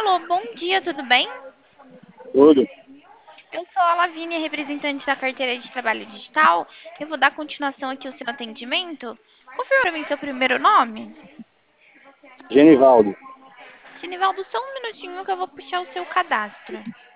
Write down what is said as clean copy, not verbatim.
Alô, bom dia, tudo bem? Tudo. Eu sou a Lavínia, representante da carteira de trabalho digital. Eu vou dar continuação aqui ao seu atendimento. Confirma para mim seu primeiro nome. Genivaldo. Genivaldo, só um minutinho que eu vou puxar o seu cadastro.